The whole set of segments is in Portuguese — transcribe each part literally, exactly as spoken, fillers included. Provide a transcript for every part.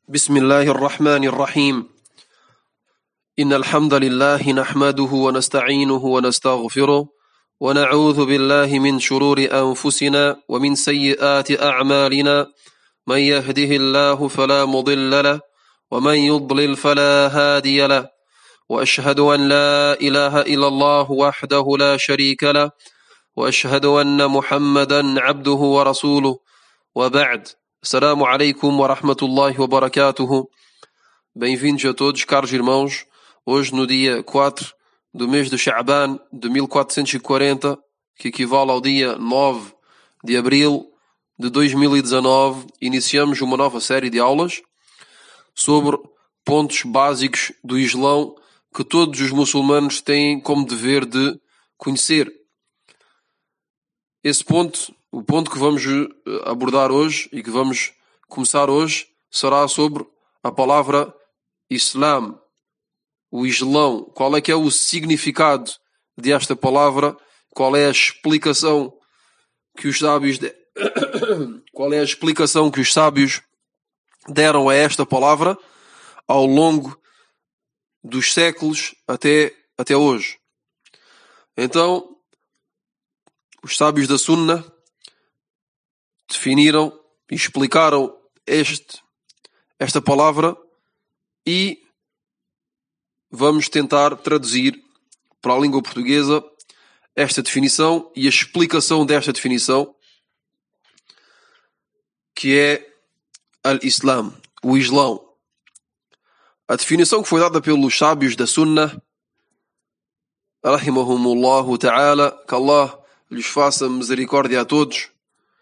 بسم الله الرحمن الرحيم إن الحمد لله نحمده ونستعينه ونستغفره ونعوذ بالله من شرور أنفسنا ومن سيئات أعمالنا من يهده الله فلا مضل له ومن يضلل فلا هادي له وأشهد أن لا إله إلا الله وحده لا شريك له وأشهد أن محمدا عبده ورسوله وبعد. Assalamu alaikum wa rahmatullahi wa barakatuhu. Bem-vindos a todos, caros irmãos. Hoje, no dia quatro do mês de Sha'ban de mil quatrocentos e quarenta, que equivale ao dia nove de abril de dois mil e dezanove, iniciamos uma nova série de aulas sobre pontos básicos do Islão que todos os muçulmanos têm como dever de conhecer. Esse ponto, o ponto que vamos abordar hoje e que vamos começar hoje, será sobre a palavra Islam, o Islão. Qual é que é o significado desta palavra? Qual é a explicação que os sábios de... qual é a explicação que os sábios deram a esta palavra ao longo dos séculos até, até hoje? Então, os sábios da Sunna definiram e explicaram este, esta palavra e vamos tentar traduzir para a língua portuguesa esta definição e a explicação desta definição, que é al-Islam, o Islão. A definição que foi dada pelos sábios da Sunna, rahimahumullahu ta'ala, que Allah lhes faça misericórdia a todos.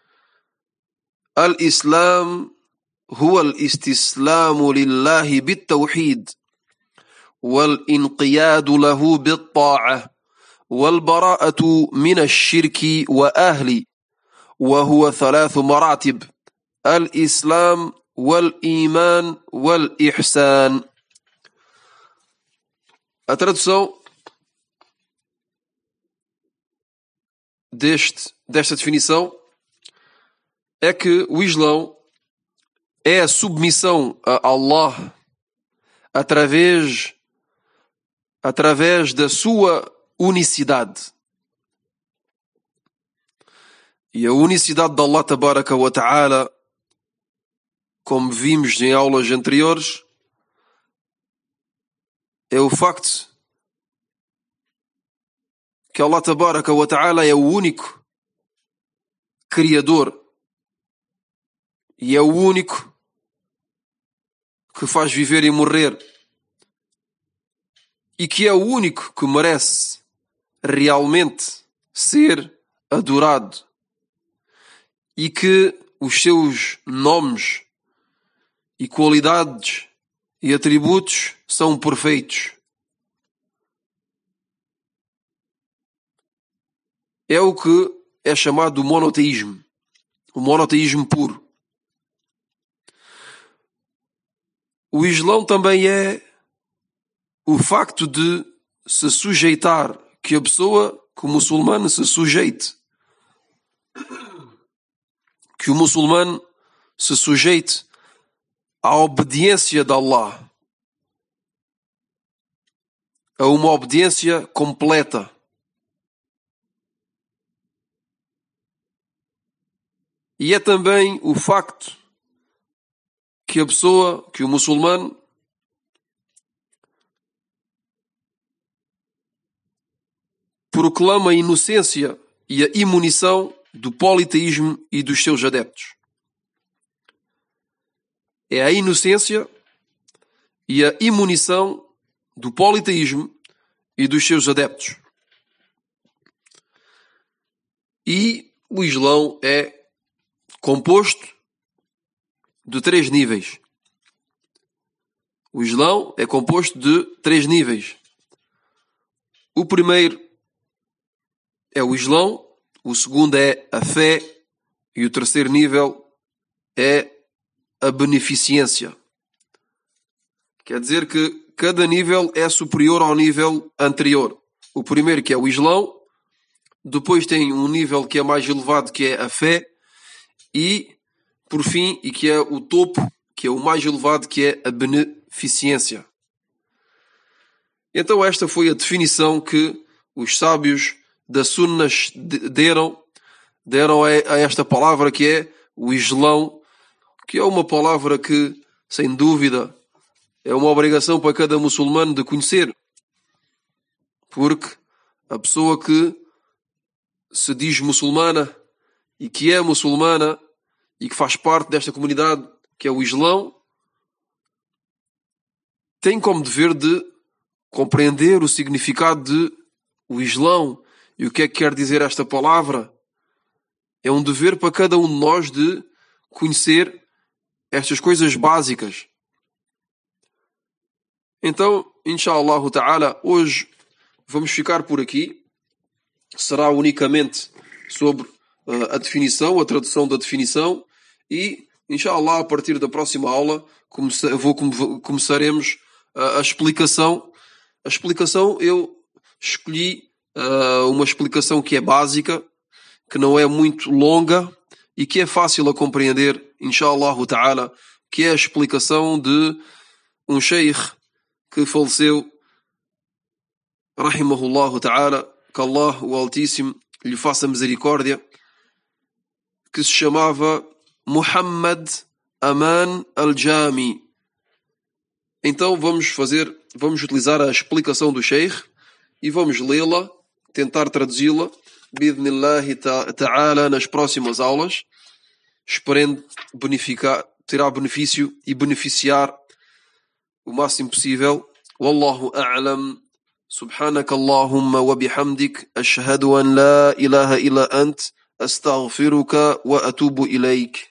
الإسلام هو الاستسلام لله بالتوحيد والانقياد له بالطاعة والبراءة من الشرك وأهله، وهو ثلاث مراتب: الإسلام والإيمان والإحسان. A tradução deste, desta definição é que o Islão é a submissão a Allah através, através da sua unicidade. E a unicidade de Allah Tabaraka wa Ta'ala, como vimos em aulas anteriores, é o facto que Allah Tabaraka wa Ta'ala é o único Criador e é o único que faz viver e morrer, e que é o único que merece realmente ser adorado, e que os seus nomes e qualidades e atributos são perfeitos. É o que é chamado monoteísmo, o monoteísmo puro. O Islão também é o facto de se sujeitar, que a pessoa, que o muçulmano se sujeite, que o muçulmano se sujeite à obediência de Allah, a uma obediência completa. E é também o facto que a pessoa, que o muçulmano, proclama a inocência e a imunição do politeísmo e dos seus adeptos. É a inocência e a imunição do politeísmo e dos seus adeptos. E o Islão é composto de três níveis. O Islão é composto de três níveis. O primeiro é o Islão, o segundo é a fé e o terceiro nível é a beneficência. Quer dizer que cada nível é superior ao nível anterior. O primeiro, que é o Islão, depois tem um nível que é mais elevado, que é a fé, e por fim, e que é o topo, que é o mais elevado, que é a beneficência. Então esta foi a definição que os sábios da Sunna deram, deram a esta palavra, que é o Islão, que é uma palavra que, sem dúvida, é uma obrigação para cada muçulmano de conhecer. Porque a pessoa que se diz muçulmana e que é muçulmana e que faz parte desta comunidade, que é o Islão, tem como dever de compreender o significado de o Islão e o que é que quer dizer esta palavra. É um dever para cada um de nós de conhecer estas coisas básicas. Então, inshallah ta'ala, hoje vamos ficar por aqui. Será unicamente sobre uh, a definição, a tradução da definição, e inshallah a partir da próxima aula comece- vou, come- começaremos uh, a explicação. A explicação, eu escolhi uh, uma explicação que é básica, que não é muito longa e que é fácil a compreender, inshallah ta'ala, que é a explicação de um sheikh que faleceu, rahimahullah ta'ala, que Allah, o Altíssimo, lhe faça misericórdia, que se chamava Muhammad Aman Al-Jami. Então vamos fazer, vamos utilizar a explicação do sheikh e vamos lê-la, tentar traduzi-la, bi'idhnillahi ta'ala, nas próximas aulas, esperando beneficiar, terá benefício e beneficiar o máximo possível. Wallahu a'lam. سبحانك اللهم وبحمدك أشهد أن لا إله إلا أنت أستغفرك وأتوب إليك.